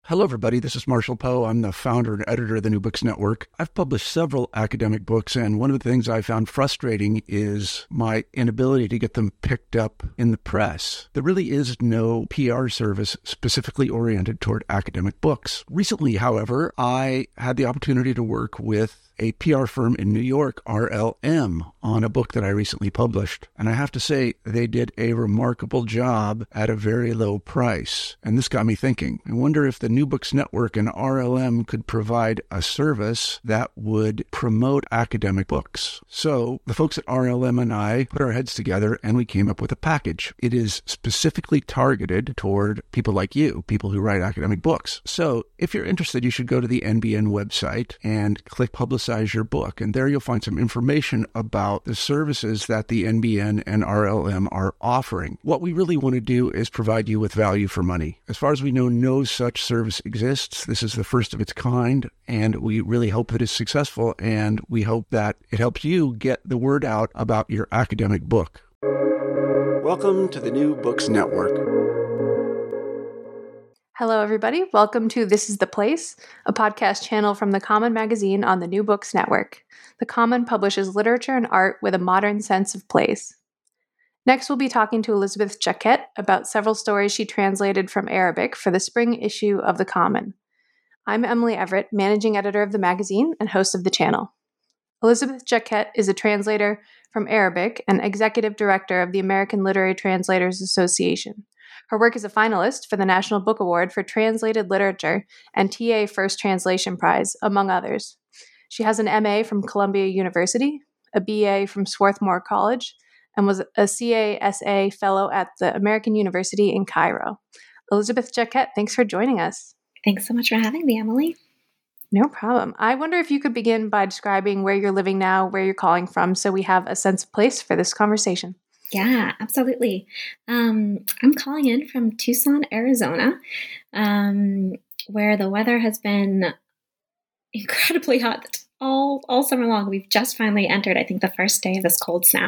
Hello, everybody. This is Marshall Poe. I'm the founder and editor of the New Books Network. I've published several academic books, and one of the things I found frustrating is my inability to get them picked up in the press. There really is no PR service specifically oriented toward academic books. Recently, however, I had the opportunity to work with a PR firm in New York, RLM, on a book that I recently published. And I have to say, they did a remarkable job at a very low price. And this got me thinking. I wonder if the New Books Network and RLM could provide a service that would promote academic books. So the folks at RLM and I put our heads together and we came up with a package. It is specifically targeted toward people like you, people who write academic books. So if you're interested, you should go to the NBN website and click Publicize Your Book. And there you'll find some information about the services that the NBN and RLM are offering. What we really want to do is provide you with value for money. As far as we know, no such service exists. This is the first of its kind, and we really hope that it's successful, and we hope that it helps you get the word out about your academic book. Welcome to the New Books Network. Hello, everybody. Welcome to This is the Place, a podcast channel from The Common magazine on the New Books Network. The Common publishes literature and art with a modern sense of place. Next, we'll be talking to Elizabeth Jacquet about several stories she translated from Arabic for the spring issue of The Common. I'm Emily Everett, managing editor of the magazine and host of the channel. Elizabeth Jacquet is a translator from Arabic and executive director of the American Literary Translators Association. Her work is a finalist for the National Book Award for Translated Literature and TA First Translation Prize, among others. She has an MA from Columbia University, a BA from Swarthmore College, and was a CASA Fellow at the American University in Cairo. Elizabeth Jacquet, thanks for joining us. Thanks so much for having me, Emily. No problem. I wonder if you could begin by describing where you're living now, where you're calling from, so we have a sense of place for this conversation. Yeah, absolutely. I'm calling in from Tucson, Arizona, where the weather has been incredibly hot all summer long. We've just finally entered, I think, the first day of this cold snap.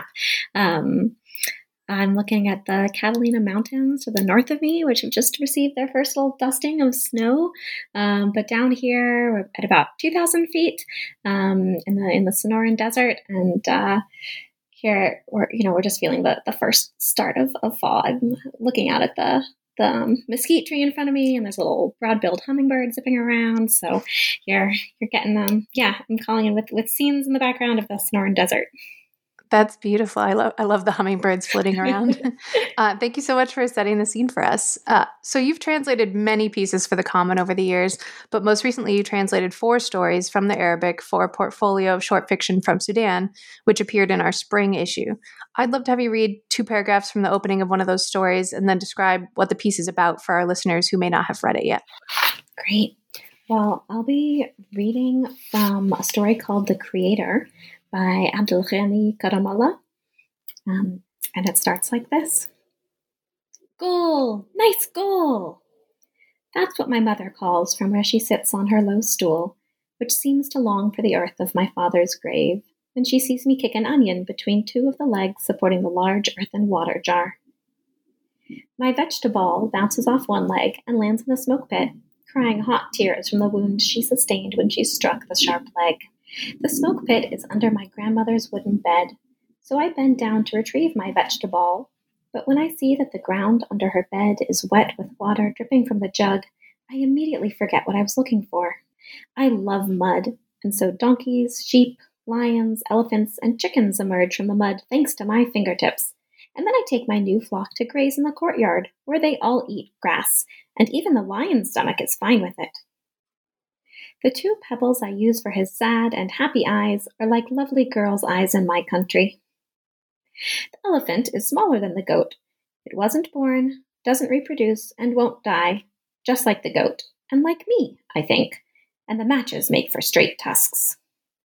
I'm looking at the Catalina Mountains to the north of me, which have just received their first little dusting of snow. But down here, we're at about 2,000 feet in the Sonoran Desert, and here we're just feeling the first start of fall. I'm looking out at the mesquite tree in front of me, and there's a little broad-billed hummingbird zipping around. So you're getting them. I'm calling in with scenes in the background of the Sonoran Desert. That's beautiful. I love the hummingbirds flitting around. Thank you so much for setting the scene for us. So you've translated many pieces for The Common over the years, but most recently you translated 4 stories from the Arabic for a portfolio of short fiction from Sudan, which appeared in our spring issue. I'd love to have you read 2 paragraphs from the opening of one of those stories and then describe what the piece is about for our listeners who may not have read it yet. Great. Well, I'll be reading from a story called The Creator by Abdulghani Karamallah. And it starts like this. Goal! Nice goal! That's what my mother calls from where she sits on her low stool, which seems to long for the earth of my father's grave, when she sees me kick an onion between 2 of the legs supporting the large earthen water jar. My vegetable bounces off one leg and lands in the smoke pit, crying hot tears from the wound she sustained when she struck the sharp leg. The smoke pit is under my grandmother's wooden bed, so I bend down to retrieve my vegetable, but when I see that the ground under her bed is wet with water dripping from the jug, I immediately forget what I was looking for. I love mud, and so donkeys, sheep, lions, elephants, and chickens emerge from the mud thanks to my fingertips. And then I take my new flock to graze in the courtyard, where they all eat grass, and even the lion's stomach is fine with it. The 2 pebbles I use for his sad and happy eyes are like lovely girls' eyes in my country. The elephant is smaller than the goat. It wasn't born, doesn't reproduce, and won't die, just like the goat, and like me, I think, and the matches make for straight tusks.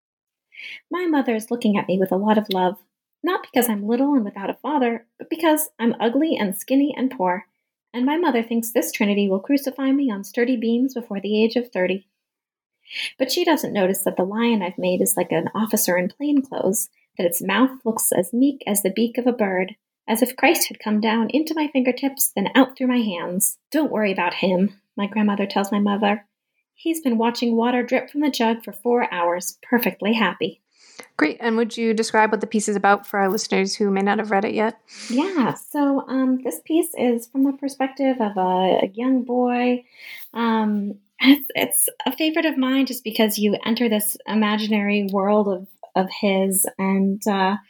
My mother is looking at me with a lot of love, not because I'm little and without a father, but because I'm ugly and skinny and poor, and my mother thinks this trinity will crucify me on sturdy beams before the age of 30. But she doesn't notice that the lion I've made is like an officer in plain clothes, that its mouth looks as meek as the beak of a bird, as if Christ had come down into my fingertips, then out through my hands. Don't worry about him. my grandmother tells my mother. He's been watching water drip from the jug for 4 hours, perfectly happy. Great. And would you describe what the piece is about for our listeners who may not have read it yet? Yeah, so this piece is from the perspective of a young boy. It's a favorite of mine just because you enter this imaginary world of his, and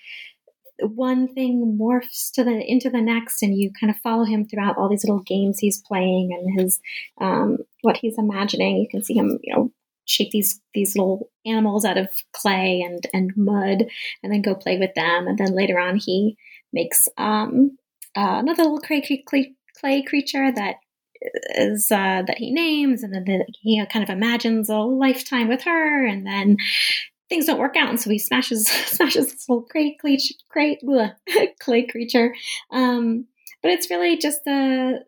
one thing morphs into the next, and you kind of follow him throughout all these little games he's playing and his what he's imagining. You can see him, shape these little animals out of clay and mud, and then go play with them. And then later on, he makes another little clay creature that is that he names, and then he kind of imagines a lifetime with her, and then things don't work out, and so he smashes this little clay creature. But it's really just a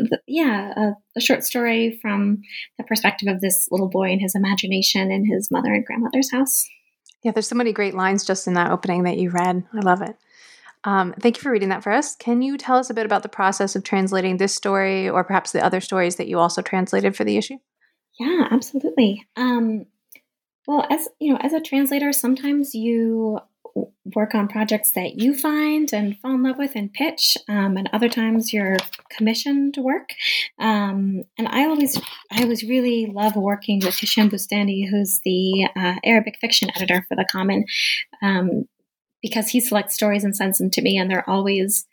short story from the perspective of this little boy and his imagination in his mother and grandmother's house. Yeah, there's so many great lines just in that opening that you read. I love it. Thank you for reading that for us. Can you tell us a bit about the process of translating this story, or perhaps the other stories that you also translated for the issue? Yeah, absolutely. Well, as a translator, sometimes you work on projects that you find and fall in love with and pitch, and other times you're commissioned to work. And I always really love working with Hisham Bustani, who's the Arabic fiction editor for The Common, because he selects stories and sends them to me, and they're always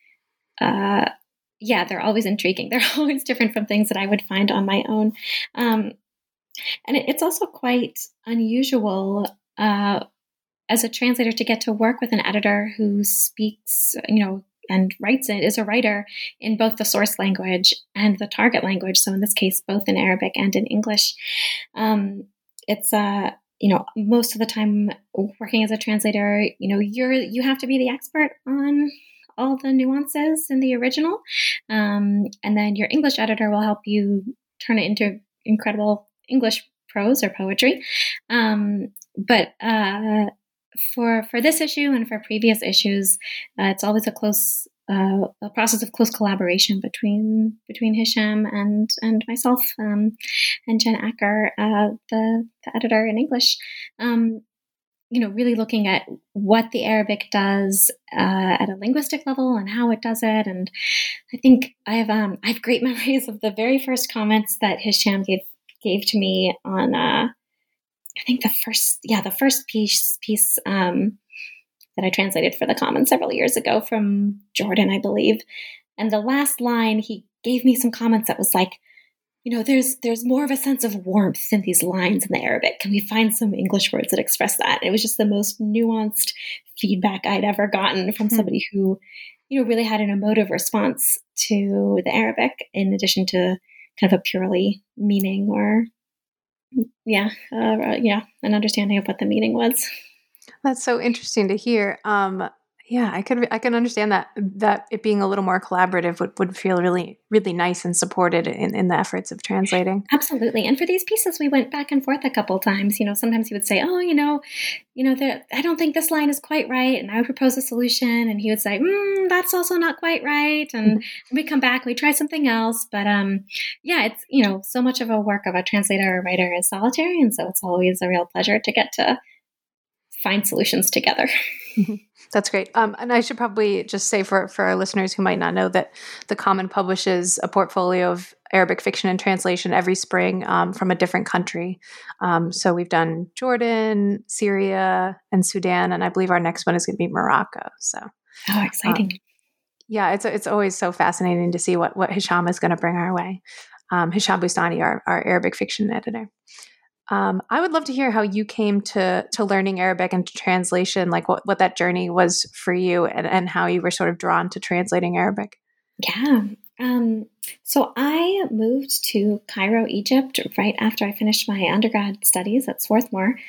they're always intriguing. They're always different from things that I would find on my own. And it's also quite unusual as a translator to get to work with an editor who speaks, and writes it, is a writer in both the source language and the target language. So in this case, both in Arabic and in English. It's most of the time working as a translator, you have to be the expert on all the nuances in the original. And then your English editor will help you turn it into incredible English prose or poetry. But for this issue and for previous issues, it's always a process of close collaboration between Hisham and myself, and Jen Acker, the editor in English. Really looking at what the Arabic does at a linguistic level and how it does it. And I think I have great memories of the very first comments that Hisham gave to me on I think the first piece that I translated for The Common several years ago from Jordan, I believe. And the last line, he gave me some comments that was like, there's more of a sense of warmth in these lines in the Arabic. Can we find some English words that express that? And it was just the most nuanced feedback I'd ever gotten from somebody who, really had an emotive response to the Arabic, in addition to kind of a purely meaning or an understanding of what the meaning was. That's so interesting to hear. I can understand that it being a little more collaborative would feel really, really nice and supported in the efforts of translating. Absolutely. And for these pieces, we went back and forth a couple of times. Sometimes he would say, I don't think this line is quite right. And I would propose a solution, and he would say, that's also not quite right. And we'd come back, we'd try something else. But it's, so much of a work of a translator or writer is solitary. And so it's always a real pleasure to get to find solutions together. That's great. And I should probably just say for our listeners who might not know that The Common publishes a portfolio of Arabic fiction and translation every spring from a different country. So we've done Jordan, Syria, and Sudan, and I believe our next one is going to be Morocco. So, exciting! It's always so fascinating to see what Hisham is going to bring our way. Hisham Bustani, our Arabic fiction editor. I would love to hear how you came to learning Arabic and to translation, like what that journey was for you, and how you were sort of drawn to translating Arabic. Yeah. So I moved to Cairo, Egypt, right after I finished my undergrad studies at Swarthmore,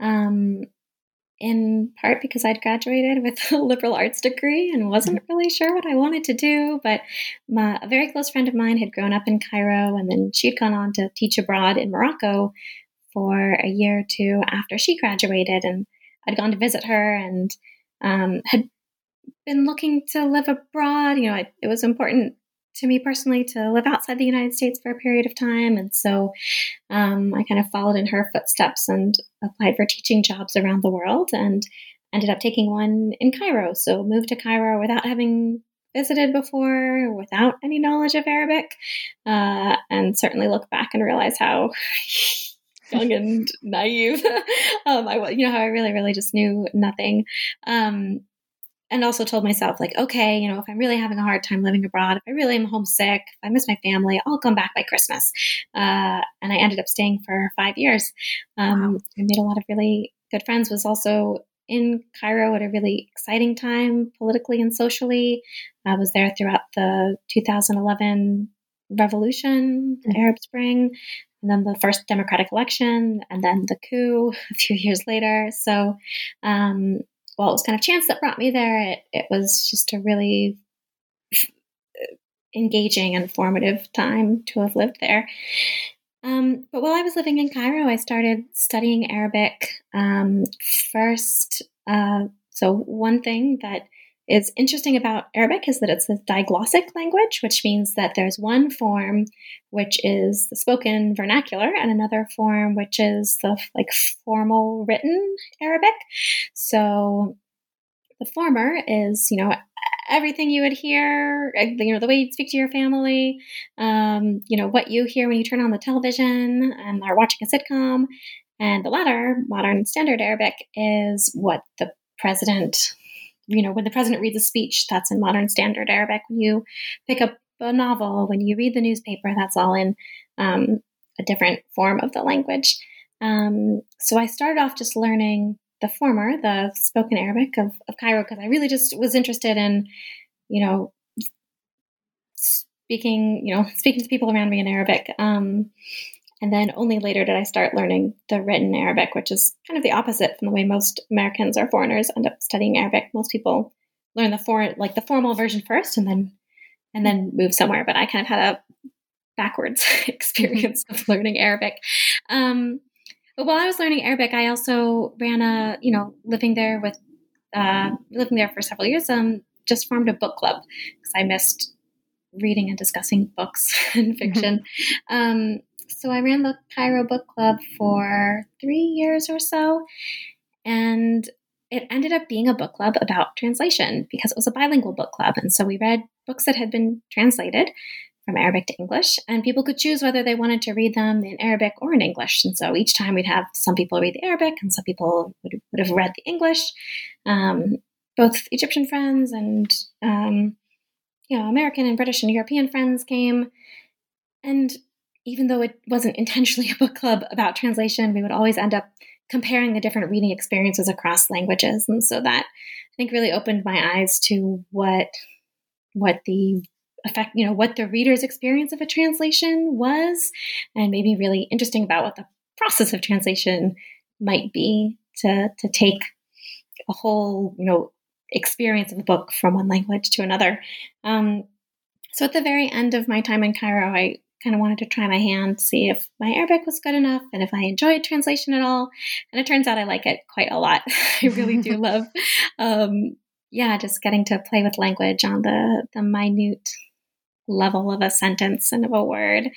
in part because I'd graduated with a liberal arts degree and wasn't really sure what I wanted to do. But a very close friend of mine had grown up in Cairo, and then she'd gone on to teach abroad in Morocco for a year or two after she graduated, and I'd gone to visit her and had been looking to live abroad. It was important to me personally to live outside the United States for a period of time. And so I kind of followed in her footsteps and applied for teaching jobs around the world and ended up taking one in Cairo. So moved to Cairo without having visited before, without any knowledge of Arabic, and certainly look back and realize how young and naive how I really, really just knew nothing. And also told myself, like, okay, if I'm really having a hard time living abroad, if I really am homesick, if I miss my family, I'll come back by Christmas. And I ended up staying for 5 years. Wow. I made a lot of really good friends, was also in Cairo at a really exciting time politically and socially. I was there throughout the 2011 revolution, the Arab Spring, and then the first democratic election, and then the coup a few years later. So, well, it was kind of chance that brought me there. It was just a really engaging and formative time to have lived there. But while I was living in Cairo, I started studying Arabic first. So one thing that is interesting about Arabic is that it's a diglossic language, which means that there's one form which is the spoken vernacular and another form which is the formal written Arabic. So the former is, everything you would hear, the way you'd speak to your family, what you hear when you turn on the television and are watching a sitcom. And the latter, modern standard Arabic, is what the president, when the president reads a speech, that's in modern standard Arabic. When you pick up a novel, when you read the newspaper, that's all in a different form of the language. So I started off just learning the former, the spoken Arabic of Cairo, because I really just was interested in, speaking to people around me in Arabic. And then only later did I start learning the written Arabic, which is kind of the opposite from the way most Americans or foreigners end up studying Arabic. Most people learn the formal version first and then move somewhere. But I kind of had a backwards experience of learning Arabic. But while I was learning Arabic, I also ran living there for several years, just formed a book club because I missed reading and discussing books and fiction. So I ran the Cairo Book Club for 3 years or so, and it ended up being a book club about translation because it was a bilingual book club. And so we read books that had been translated from Arabic to English, and people could choose whether they wanted to read them in Arabic or in English. And so each time we'd have some people read the Arabic and some people would have read the English, both Egyptian friends and, American and British and European friends came. And even though it wasn't intentionally a book club about translation, we would always end up comparing the different reading experiences across languages. And so that, I think, really opened my eyes to what the effect, what the reader's experience of a translation was, and made me really interesting about what the process of translation might be to take a whole, experience of a book from one language to another. So at the very end of my time in Cairo, I kind of wanted to try my hand, see if my Arabic was good enough and if I enjoyed translation at all. And it turns out I like it quite a lot. I really do love, just getting to play with language on the minute level of a sentence and of a word,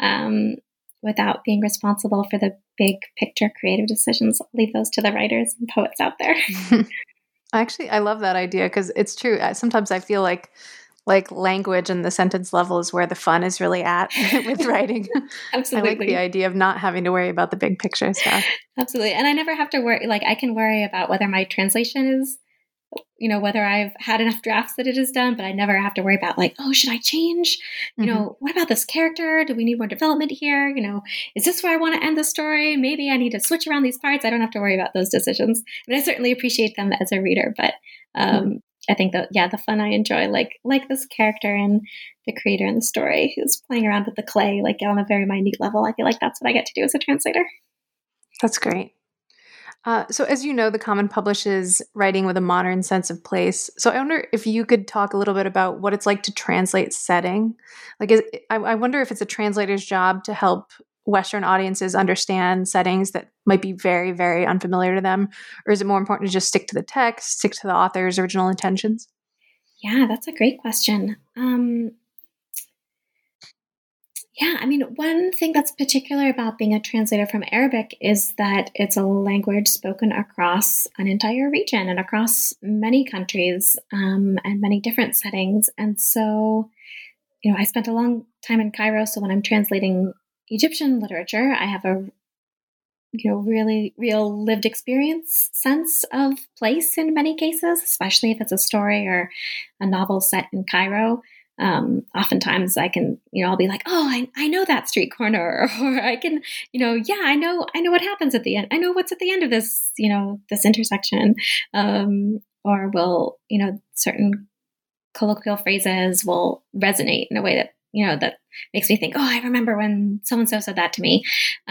without being responsible for the big picture creative decisions. I'll leave those to the writers and poets out there. Actually, I love that idea because it's true. Sometimes I feel like language and the sentence level is where the fun is really at with writing. Absolutely. I like the idea of not having to worry about the big picture stuff. Absolutely. And I never have to worry, I can worry about whether my translation is, whether I've had enough drafts that it is done, but I never have to worry about should I change? What about this character? Do we need more development here? Is this where I want to end the story? Maybe I need to switch around these parts. I don't have to worry about those decisions. I mean, I certainly appreciate them as a reader, but, I think that, the fun I enjoy, like this character and the creator in the story who's playing around with the clay, on a very minute level. I feel like that's what I get to do as a translator. That's great. So as you know, The Common publishes writing with a modern sense of place. So I wonder if you could talk a little bit about what it's like to translate setting. I wonder if it's a translator's job to help Western audiences understand settings that might be very, very unfamiliar to them? Or is it more important to just stick to the text, stick to the author's original intentions? Yeah, that's a great question. Yeah, I mean, one thing that's particular about being a translator from Arabic is that it's a language spoken across an entire region and across many countries, and many different settings. And so, I spent a long time in Cairo. So when I'm translating Egyptian literature, I have a really real lived experience sense of place in many cases, especially if it's a story or a novel set in Cairo. Oftentimes I can, I'll be like, oh, I know that street corner, or I can, I know what happens at the end. I know what's at the end of this, this intersection. Or will, certain colloquial phrases will resonate in a way that, that makes me think, oh, I remember when so-and-so said that to me.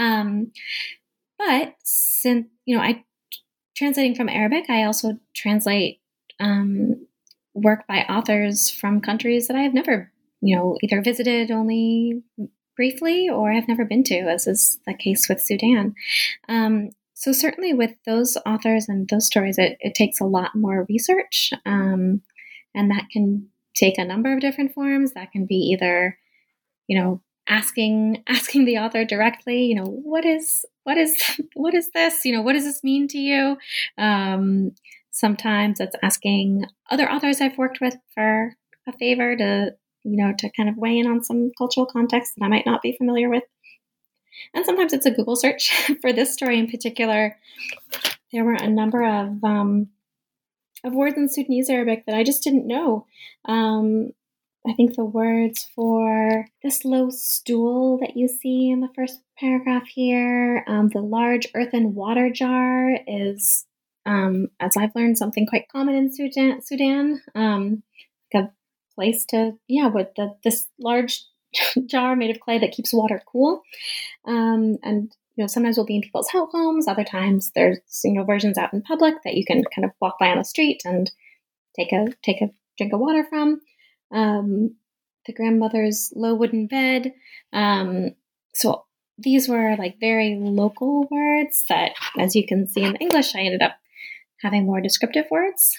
But since, I translating from Arabic, I also translate work by authors from countries that I have never, either visited only briefly or have never been to, as is the case with Sudan. So certainly with those authors and those stories, it takes a lot more research, and that can take a number of different forms. That can be either, asking the author directly, what is this? What does this mean to you? Sometimes it's asking other authors I've worked with for a favor to, to kind of weigh in on some cultural context that I might not be familiar with. And sometimes it's a Google search. For this story in particular, there were a number of words in Sudanese Arabic that I just didn't know. I think the words for this low stool that you see in the first paragraph here, the large earthen water jar is, as I've learned, something quite common in Sudan. Like a place to, with this large jar made of clay that keeps water cool. And sometimes we'll be in people's homes. Other times there's versions out in public that you can kind of walk by on the street and take a drink of water from. The grandmother's low wooden bed. So these were like very local words that, as you can see in the English, I ended up having more descriptive words.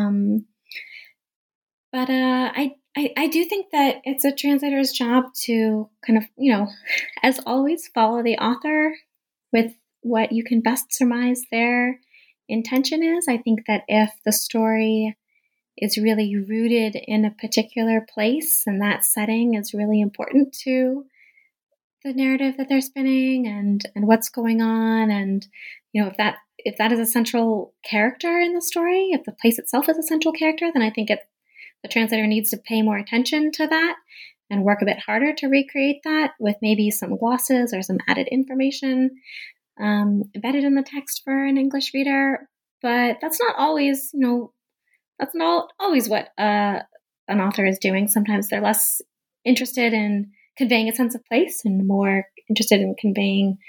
But I do think that it's a translator's job to kind of, as always, follow the author with what you can best surmise their intention is. I think that if the story is really rooted in a particular place and that setting is really important to the narrative that they're spinning and what's going on, and if that is a central character in the story, if the place itself is a central character, then I think the translator needs to pay more attention to that and work a bit harder to recreate that with maybe some glosses or some added information embedded in the text for an English reader. But that's not always, that's not always what an author is doing. Sometimes they're less interested in conveying a sense of place and more interested in conveying,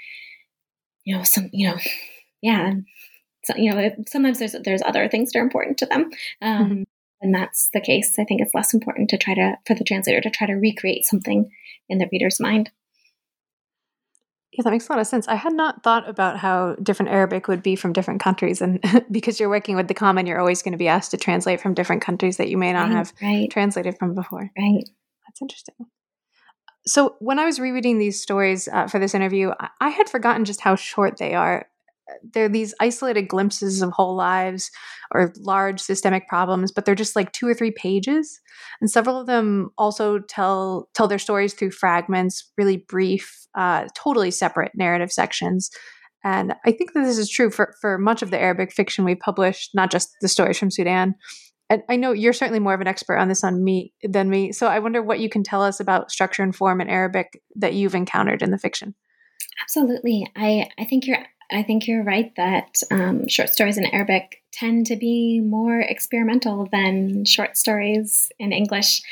sometimes there's other things that are important to them. And that's the case. I think it's less important for the translator to try to recreate something in the reader's mind. Yeah, that makes a lot of sense. I had not thought about how different Arabic would be from different countries. And because you're working with the Common, you're always going to be asked to translate from different countries that you may not have translated from before. Right. That's interesting. So when I was rereading these stories for this interview, I had forgotten just how short they are. They're these isolated glimpses of whole lives or large systemic problems, but they're just like 2 or 3 pages. And several of them also tell their stories through fragments, really brief, totally separate narrative sections. And I think that this is true for much of the Arabic fiction we published, not just the stories from Sudan. And I know you're certainly more of an expert on this than me. So I wonder what you can tell us about structure and form in Arabic that you've encountered in the fiction. Absolutely. I think you're right that short stories in Arabic tend to be more experimental than short stories in English.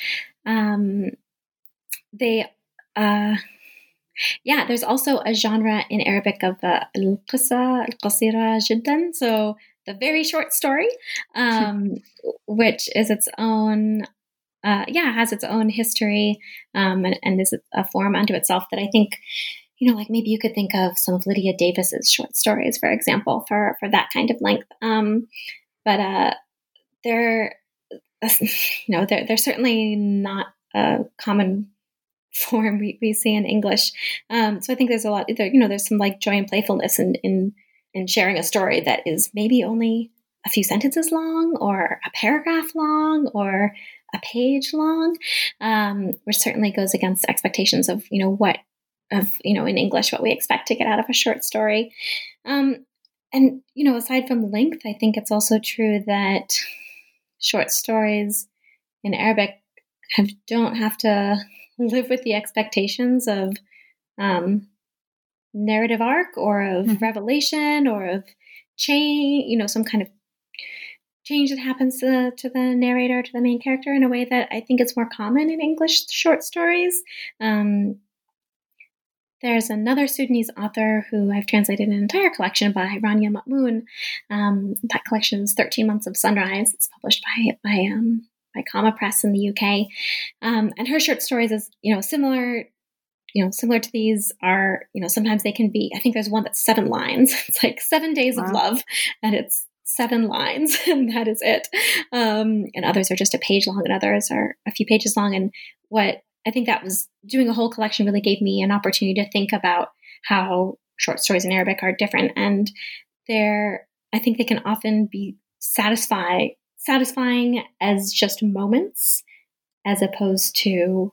There's also a genre in Arabic of al-qissa al-qasira jiddan, so the very short story, which is its own, has its own history, and is a form unto itself that I think, like maybe you could think of some of Lydia Davis's short stories, for example, for that kind of length. But they're certainly not a common form we see in English. So I think there's a lot there, there's some like joy and playfulness in sharing a story that is maybe only a few sentences long or a paragraph long or a page long, which certainly goes against expectations of, in English, what we expect to get out of a short story. And, aside from length, I think it's also true that short stories in Arabic don't have to live with the expectations of narrative arc or of revelation or of change, some kind of change that happens to the narrator, to the main character, in a way that I think is more common in English short stories. There's another Sudanese author who I've translated an entire collection by, Rania Matmoon. That collection is 13 Months of Sunrise. It's published by Comma Press in the UK. And her short stories is, similar to these are, sometimes they can be, I think there's one that's 7 lines. It's like 7 days of love, and it's 7 lines, and that is it. And others are just a page long, and others are a few pages long. And what I think that was doing a whole collection really gave me an opportunity to think about how short stories in Arabic are different. And I think they can often be satisfying as just moments, as opposed to,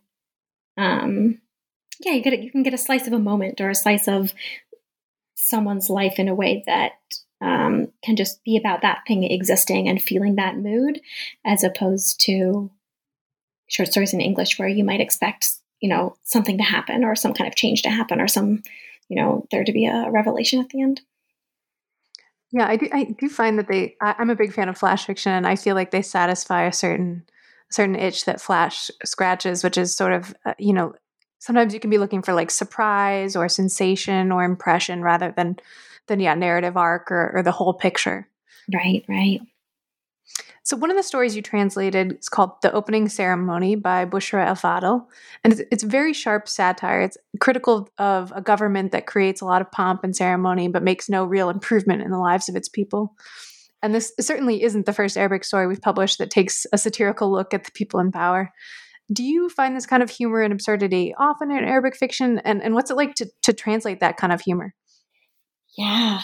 you can get a slice of a moment or a slice of someone's life in a way that can just be about that thing existing and feeling that mood, as opposed to short stories in English where you might expect, something to happen or some kind of change to happen or some, there to be a revelation at the end. Yeah, I do find that I'm a big fan of flash fiction, and I feel like they satisfy a certain itch that flash scratches, which is sort of, sometimes you can be looking for like surprise or sensation or impression rather than narrative arc or the whole picture. Right. So one of the stories you translated is called The Opening Ceremony by Bushra El-Fadl. And it's very sharp satire. It's critical of a government that creates a lot of pomp and ceremony, but makes no real improvement in the lives of its people. And this certainly isn't the first Arabic story we've published that takes a satirical look at the people in power. Do you find this kind of humor and absurdity often in Arabic fiction? And what's it like to translate that kind of humor? Yeah.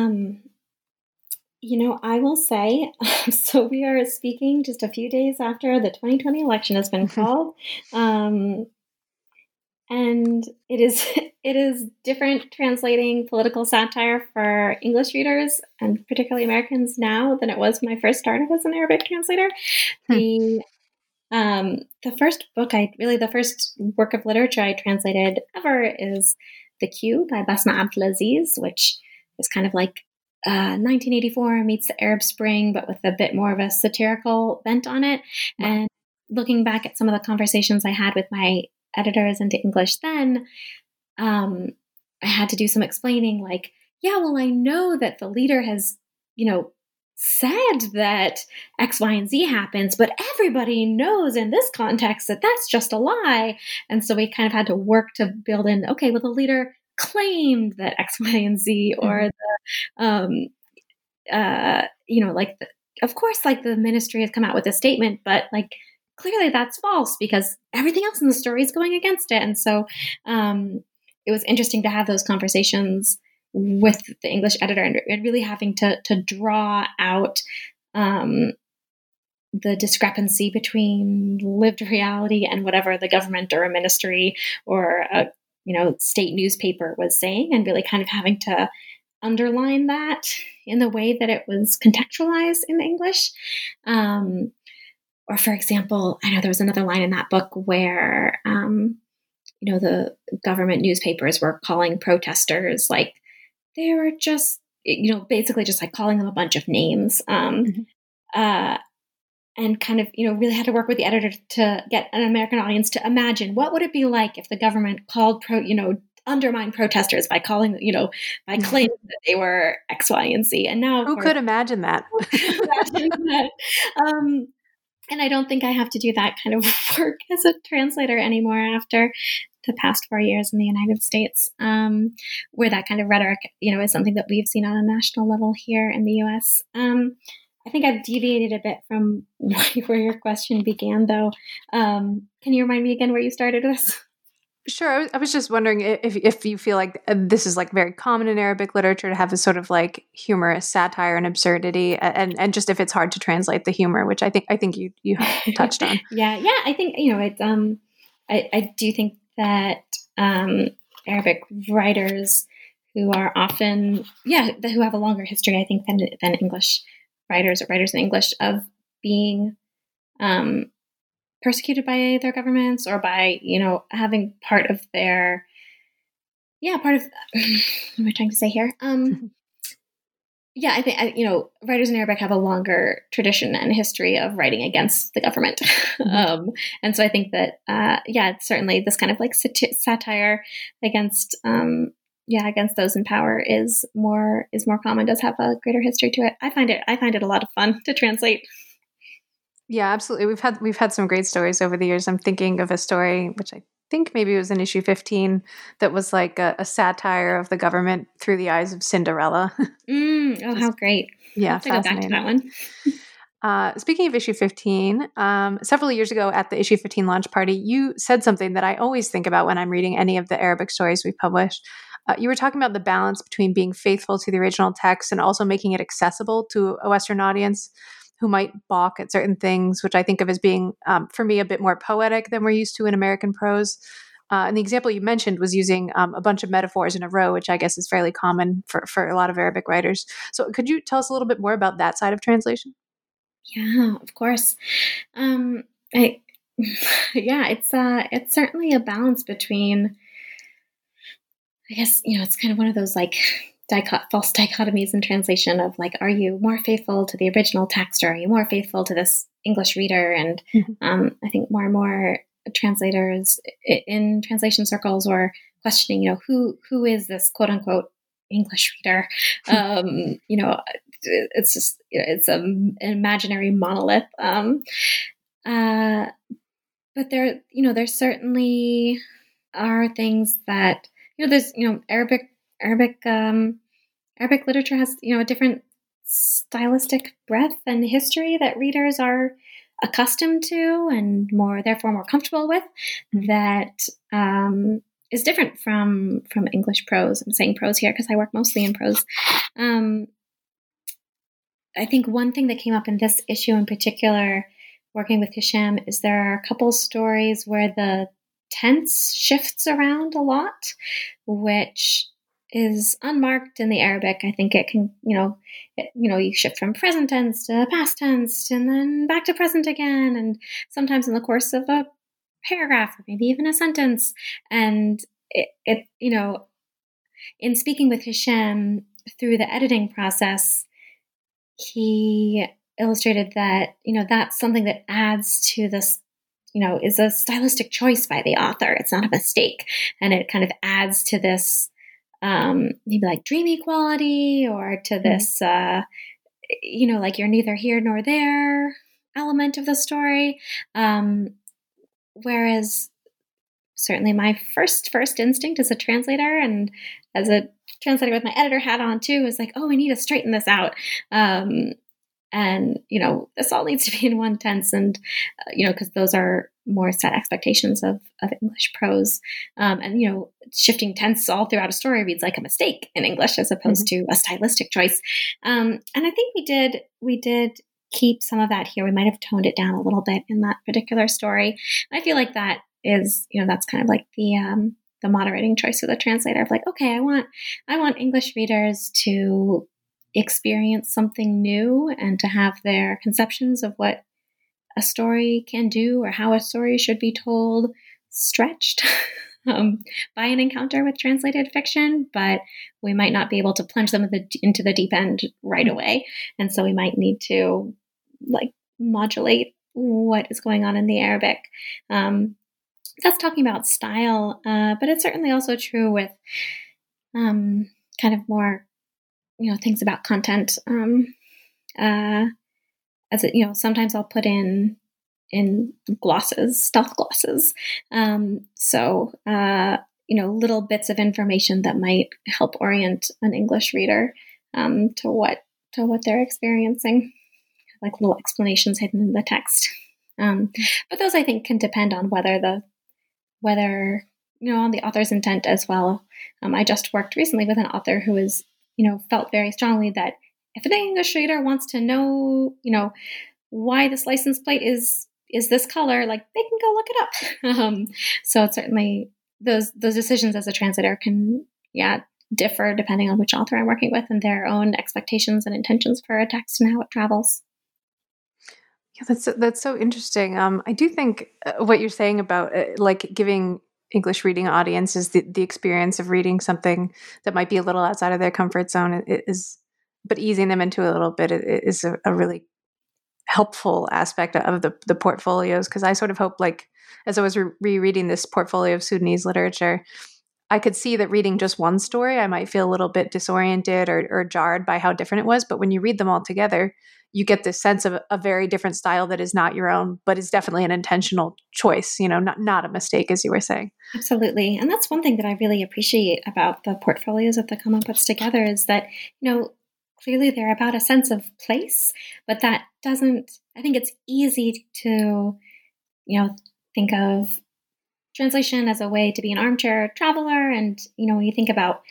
I will say, so we are speaking just a few days after the 2020 election has been called. And it is different translating political satire for English readers, and particularly Americans, now than it was when I first started as an Arabic translator. The first work of literature I translated ever is The Queue by Basma Abdelaziz, which is kind of like 1984 meets the Arab Spring, but with a bit more of a satirical bent on it. Wow. And looking back at some of the conversations I had with my editors into English then, I had to do some explaining, like, I know that the leader has, said that X, Y, and Z happens, but everybody knows in this context that that's just a lie. And so we kind of had to work to build in, okay, well, the leader claimed that X, Y, and Z, or of course, like the ministry has come out with a statement, but like clearly that's false because everything else in the story is going against it. And so it was interesting to have those conversations with the English editor and really having to draw out the discrepancy between lived reality and whatever the government or a ministry or a state newspaper was saying, and really kind of having to underline that in the way that it was contextualized in English. Or for example, I know there was another line in that book where, the government newspapers were calling protesters, like they were just, basically just like calling them a bunch of names. And kind of, really had to work with the editor to get an American audience to imagine what would it be like if the government called undermine protesters by calling, by claiming that they were X, Y, and Z. And now, who could imagine that? And I don't think I have to do that kind of work as a translator anymore after the past 4 years in the United States, where that kind of rhetoric, is something that we've seen on a national level here in the U.S. I think I've deviated a bit from where your question began, though. Can you remind me again where you started this? Sure. I was just wondering if you feel like this is like very common in Arabic literature to have this sort of like humorous satire and absurdity, and just if it's hard to translate the humor, which I think you touched on. Yeah. I think it's I do think that Arabic writers who are often who have a longer history, I think, than English writers or writers in English of being persecuted by their governments or by, having part of their, what am I trying to say here? I think, writers in Arabic have a longer tradition and history of writing against the government. Mm-hmm. And so I think that, certainly this kind of like satire against, against those in power is more common, does have a greater history to it. I find it a lot of fun to translate. Yeah, absolutely. We've had some great stories over the years. I'm thinking of a story which I think maybe it was in issue 15 that was like a satire of the government through the eyes of Cinderella. How great! Yeah, I'll have to go back to that one. Speaking of issue 15, several years ago at the issue 15 launch party, you said something that I always think about when I'm reading any of the Arabic stories we publish. You were talking about the balance between being faithful to the original text and also making it accessible to a Western audience who might balk at certain things, which I think of as being, for me, a bit more poetic than we're used to in American prose. And the example you mentioned was using a bunch of metaphors in a row, which I guess is fairly common for a lot of Arabic writers. So could you tell us a little bit more about that side of translation? Yeah, of course. It's certainly a balance between, I guess, it's kind of one of those like false dichotomies in translation of like, are you more faithful to the original text or are you more faithful to this English reader? And I think more and more translators in translation circles were questioning, who is this quote unquote English reader? It's just, it's an imaginary monolith. But there certainly are things that, there's, Arabic literature has, a different stylistic breadth and history that readers are accustomed to and therefore more comfortable with, that is different from English prose. I'm saying prose here because I work mostly in prose. I think one thing that came up in this issue in particular, working with Hisham, is there are a couple stories where the tense shifts around a lot, which is unmarked in the Arabic. I think it can, you shift from present tense to past tense and then back to present again. And sometimes in the course of a paragraph or maybe even a sentence. And it in speaking with Hisham through the editing process, he illustrated that, that's something that adds to this, is a stylistic choice by the author. It's not a mistake. And it kind of adds to this, maybe like dreamy quality or to this, like you're neither here nor there element of the story. Whereas certainly my first instinct as a translator and as a translator with my editor hat on too is like, oh, we need to straighten this out. And, this all needs to be in one tense and, because those are more set expectations of English prose. And, shifting tense all throughout a story reads like a mistake in English as opposed to a stylistic choice. And I think we did keep some of that here. We might have toned it down a little bit in that particular story. And I feel like that is, that's kind of like the moderating choice of the translator of like, okay, I want English readers to experience something new and to have their conceptions of what a story can do or how a story should be told stretched by an encounter with translated fiction, but we might not be able to plunge them into the deep end right away. And so we might need to like modulate what is going on in the Arabic. That's talking about style, but it's certainly also true with kind of more things about content. As it, sometimes I'll put in glosses, stealth glosses. So little bits of information that might help orient an English reader to what they're experiencing, like little explanations hidden in the text. But those I think can depend on whether on the author's intent as well. I just worked recently with an author who was, felt very strongly that if an English reader wants to know, why this license plate is this color, like they can go look it up. So it's certainly those decisions as a translator can, differ depending on which author I'm working with and their own expectations and intentions for a text and how it travels. Yeah, that's so interesting. I do think what you're saying about like giving English reading audiences the experience of reading something that might be a little outside of their comfort zone but easing them into a little bit is a really helpful aspect of the portfolios. Because I sort of hope, like, as I was rereading this portfolio of Sudanese literature, I could see that reading just one story, I might feel a little bit disoriented or jarred by how different it was. But when you read them all together, you get this sense of a very different style that is not your own, but is definitely an intentional choice, not a mistake, as you were saying. Absolutely. And that's one thing that I really appreciate about the portfolios that the Common puts together is that, clearly they're about a sense of place, but that doesn't, I think it's easy to, think of translation as a way to be an armchair traveler. And, when you think about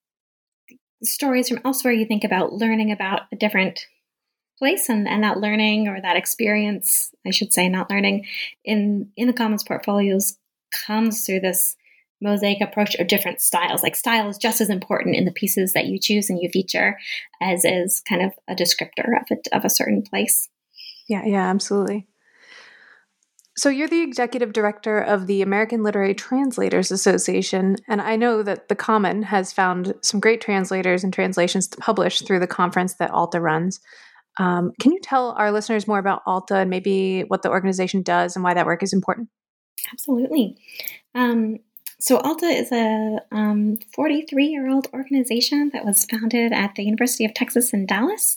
stories from elsewhere, you think about learning about a different place and that learning or that experience, I should say, not learning in the Commons portfolios comes through this mosaic approach of different styles. Like style is just as important in the pieces that you choose and you feature as is kind of a descriptor of a certain place. Yeah, absolutely. So you're the executive director of the American Literary Translators Association, and I know that the Common has found some great translators and translations to publish through the conference that ALTA runs. Can you tell our listeners more about ALTA and maybe what the organization does and why that work is important? Absolutely. So ALTA is a 43-year-old organization that was founded at the University of Texas in Dallas.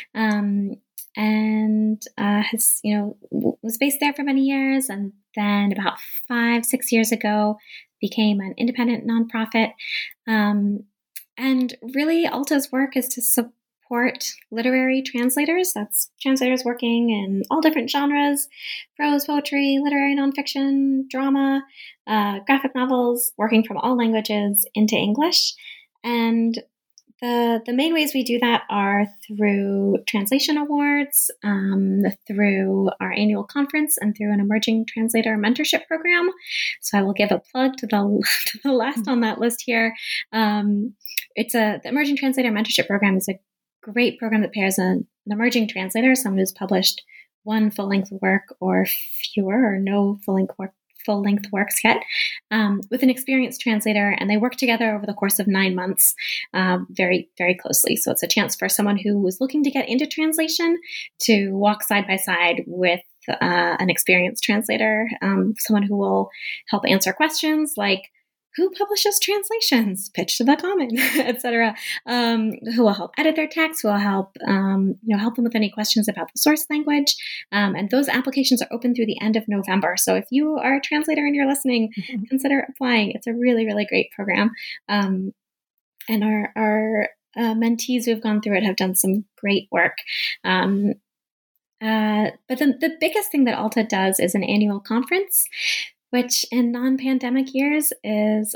And has, was based there for many years, and then about 5-6 years ago became an independent nonprofit. And really, ALTA's work is to support literary translators. That's translators working in all different genres: prose, poetry, literary nonfiction, drama, graphic novels, working from all languages into English. And the main ways we do that are through translation awards, through our annual conference, and through an emerging translator mentorship program. So I will give a plug to the last on that list here. The Emerging Translator Mentorship Program is a great program that pairs an emerging translator, someone who's published one full-length work or fewer, or no full-length works yet, with an experienced translator, and they work together over the course of 9 months very, very closely. So it's a chance for someone who was looking to get into translation to walk side by side with an experienced translator, someone who will help answer questions like, who publishes translations, pitch to the Common, etc. Who will help edit their text, who will help help them with any questions about the source language. And those applications are open through the end of November. So if you are a translator and you're listening, consider applying. It's a really, really great program. And our mentees who have gone through it have done some great work. But the biggest thing that ALTA does is an annual conference, which in non-pandemic years is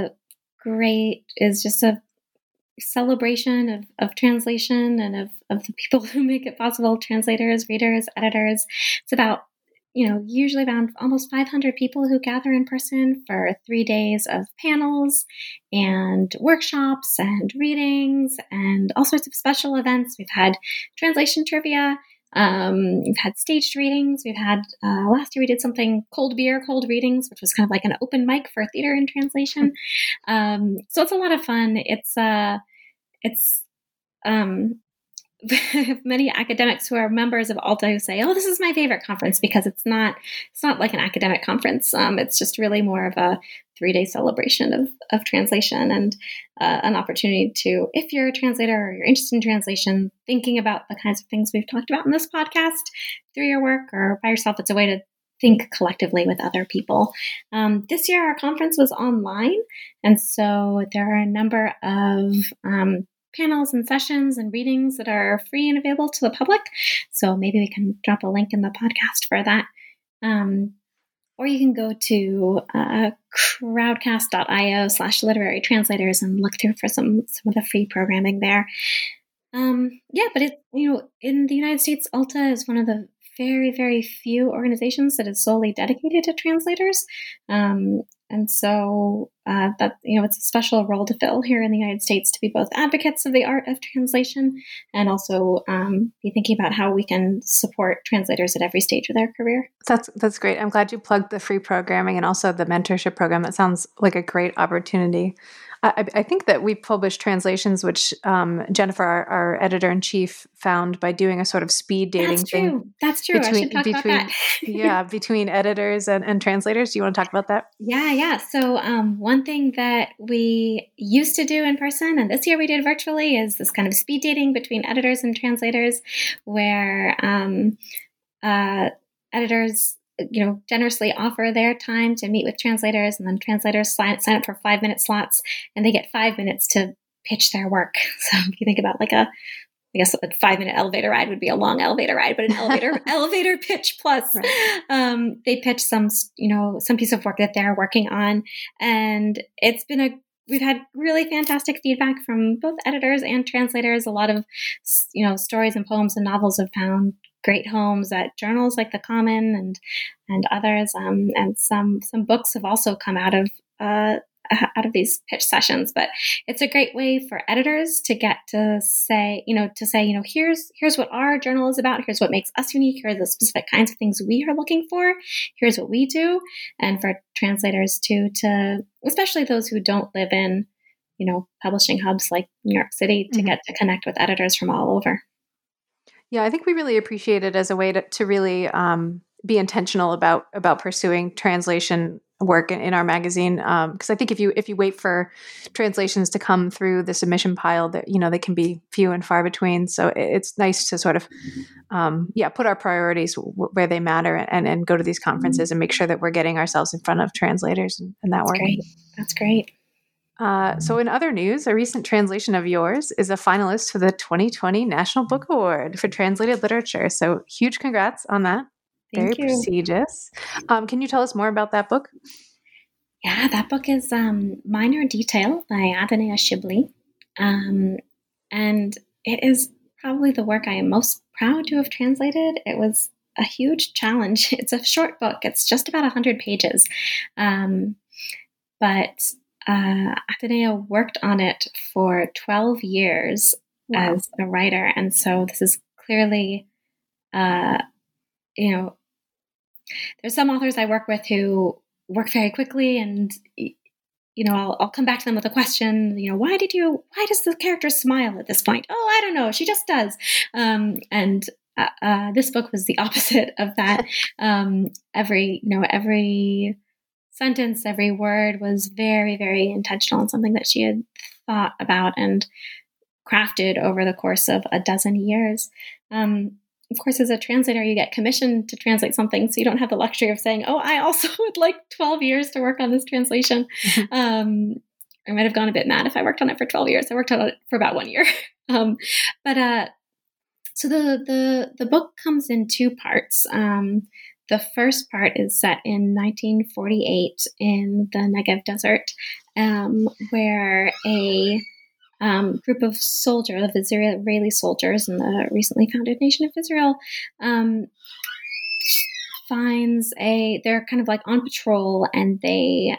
just a celebration of translation and of the people who make it possible: translators, readers, editors. It's about, usually around almost 500 people who gather in person for 3 days of panels and workshops and readings and all sorts of special events. We've had translation trivia. We've had staged readings. We've had, last year we did something cold beer, cold readings, which was kind of like an open mic for theater and translation. So it's a lot of fun. It's many academics who are members of ALTA who say, oh, this is my favorite conference, because it's not like an academic conference. It's just really more of a 3-day celebration of translation and an opportunity to, if you're a translator or you're interested in translation, thinking about the kinds of things we've talked about in this podcast through your work or by yourself. It's a way to think collectively with other people. This year, our conference was online, and so there are a number of panels and sessions and readings that are free and available to the public. So maybe we can drop a link in the podcast for that. Or you can go to crowdcast.io/literary translators and look through for some of the free programming there. But in the United States, Alta is one of the very, very few organizations that is solely dedicated to translators. And so it's a special role to fill here in the United States to be both advocates of the art of translation and also be thinking about how we can support translators at every stage of their career. That's great. I'm glad you plugged the free programming and also the mentorship program. That sounds like a great opportunity. I think that we published translations, which Jennifer, our editor-in-chief, found by doing a sort of speed dating thing. That's true. I should talk about that. Between editors and translators. Do you want to talk about that? Yeah. So one thing that we used to do in person, and this year we did virtually, is this kind of speed dating between editors and translators, where editors generously offer their time to meet with translators, and then translators sign up for 5-minute slots, and they get 5 minutes to pitch their work. So if you think about a 5-minute elevator ride would be a long elevator ride, but an elevator pitch plus, right. They pitch some piece of work that they're working on, and we've had really fantastic feedback from both editors and translators. A lot of stories and poems and novels have found great homes at journals like The Common and others, and some books have also come out of these pitch sessions. But it's a great way for editors to get to say here's what our journal is about, here's what makes us unique, here are the specific kinds of things we are looking for, here's what we do, and for translators to especially those who don't live in publishing hubs like New York City to get to connect with editors from all over. Yeah, I think we really appreciate it as a way to really be intentional about pursuing translation work in our magazine. Because I think if you wait for translations to come through the submission pile, that they can be few and far between. So it's nice to sort of put our priorities where they matter and go to these conferences and make sure that we're getting ourselves in front of translators and that work. That's great. So in other news, a recent translation of yours is a finalist for the 2020 National Book Award for Translated Literature. So huge congrats on that. Very prestigious. Can you tell us more about that book? Yeah, that book is Minor Detail by Adanea Shibli. And it is probably the work I am most proud to have translated. It was a huge challenge. It's a short book. It's just about 100 pages. But Adanea worked on it for 12 years as a writer. And so this is clearly, there's some authors I work with who work very quickly, and, I'll come back to them with a question, why does the character smile at this point? Oh, I don't know. She just does. And this book was the opposite of that. Every sentence, every word was very, very intentional and something that she had thought about and crafted over the course of a dozen years. Of course, as a translator, you get commissioned to translate something, so you don't have the luxury of saying, oh, I also would like 12 years to work on this translation. I might have gone a bit mad if I worked on it for 12 years. I worked on it for about 1 year. So the book comes in two parts. The first part is set in 1948 in the Negev Desert, where a group of Israeli soldiers in the recently founded nation of Israel they're kind of like on patrol, and they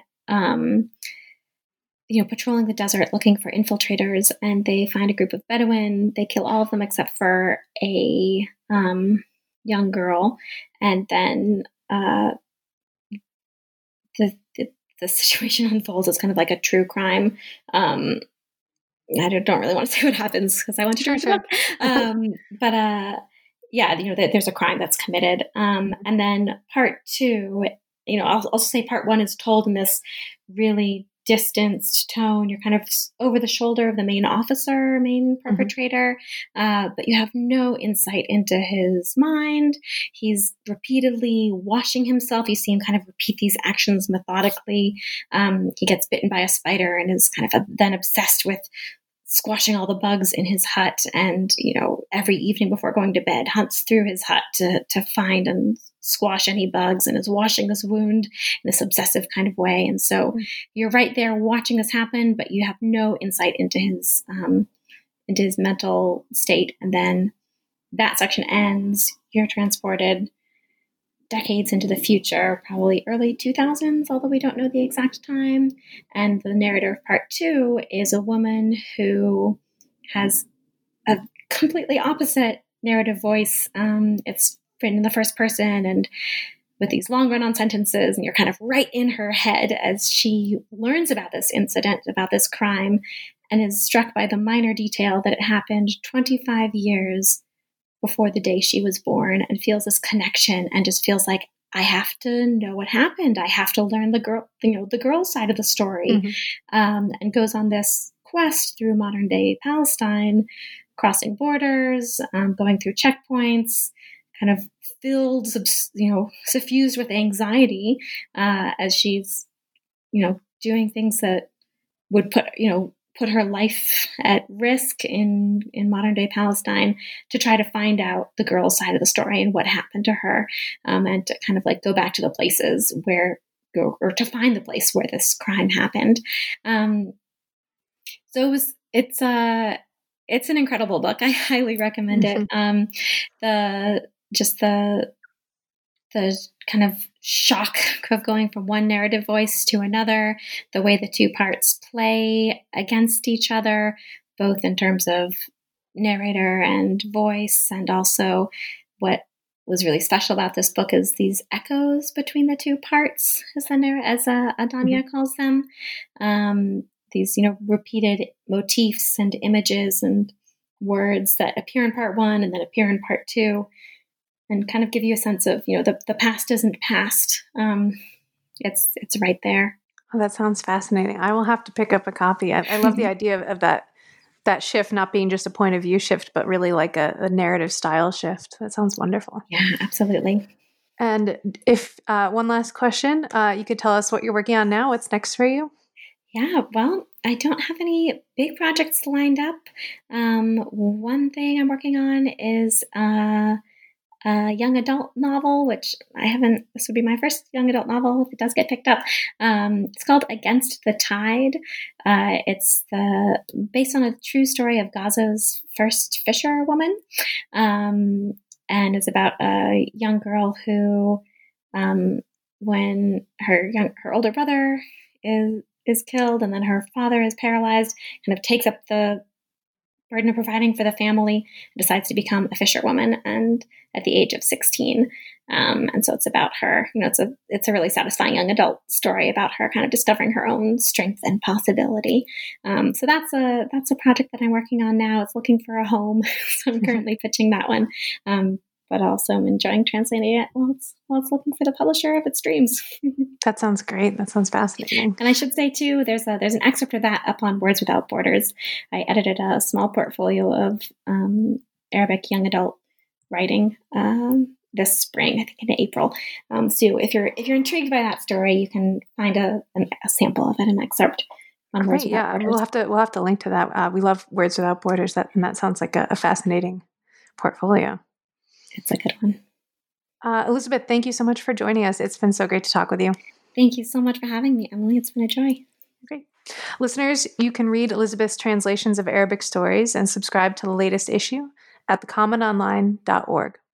patrolling the desert looking for infiltrators, and they find a group of Bedouin. They kill all of them except for a young girl, and then the situation unfolds as kind of like a true crime. I don't really want to say what happens because I want to turn it up. There's a crime that's committed. And then part two, I'll also say part one is told in this really distanced tone. You're kind of over the shoulder of the main perpetrator, but you have no insight into his mind. He's repeatedly washing himself. You see him kind of repeat these actions methodically. He gets bitten by a spider and is kind of then obsessed with squashing all the bugs in his hut, and every evening before going to bed hunts through his hut to find and squash any bugs and is washing this wound in this obsessive kind of way. And so you're right there watching this happen, but you have no insight into his mental state. And then that section ends. You're transported decades into the future, probably early 2000s, although we don't know the exact time. And the narrator of part 2 is a woman who has a completely opposite narrative voice. It's written in the first person and with these long run-on sentences, and you're kind of right in her head as she learns about this incident, about this crime, and is struck by the minor detail that it happened 25 years before the day she was born, and feels this connection and just feels like, I have to know what happened. I have to learn the girl's side of the story, and goes on this quest through modern day Palestine, crossing borders, going through checkpoints, kind of filled, suffused with anxiety as she's, doing things that would put her life at risk in modern day Palestine to try to find out the girl's side of the story and what happened to her, and to kind of like go back to the places or to find the place where this crime happened. So it's an incredible book. I highly recommend it. The kind of shock of going from one narrative voice to another, the way the two parts play against each other, both in terms of narrator and voice, and also what was really special about this book is these echoes between the two parts, as Adanya calls them. These, repeated motifs and images and words that appear in part 1 and then appear in part 2. And kind of give you a sense of, the past isn't past. It's right there. Oh, that sounds fascinating. I will have to pick up a copy. I love the idea of that shift not being just a point of view shift, but really like a narrative style shift. That sounds wonderful. Yeah, absolutely. And if one last question, you could tell us what you're working on now. What's next for you? Yeah, well, I don't have any big projects lined up. One thing I'm working on is a young adult novel, which this would be my first young adult novel if it does get picked up. It's called Against the Tide. It's based on a true story of Gaza's first fisherwoman. And it's about a young girl who, when her older brother is killed and then her father is paralyzed, kind of takes up the burden of providing for the family, and decides to become a fisherwoman, and at the age of 16. And so it's about her, it's a really satisfying young adult story about her kind of discovering her own strength and possibility. So that's a project that I'm working on now. It's looking for a home. So I'm currently pitching that one. But also I'm enjoying translating it while it's looking for the publisher of its dreams. That sounds great. That sounds fascinating. And I should say too, there's an excerpt of that up on Words Without Borders. I edited a small portfolio of Arabic young adult writing this spring, I think in April. So if you're intrigued by that story, you can find a sample of it, an excerpt on Words Without Borders. We'll have to link to that. We love Words Without Borders, and that sounds like a fascinating portfolio. It's a good one. Elizabeth, thank you so much for joining us. It's been so great to talk with you. Thank you so much for having me, Emily. It's been a joy. Great. Listeners, you can read Elizabeth's translations of Arabic stories and subscribe to the latest issue at thecommononline.org.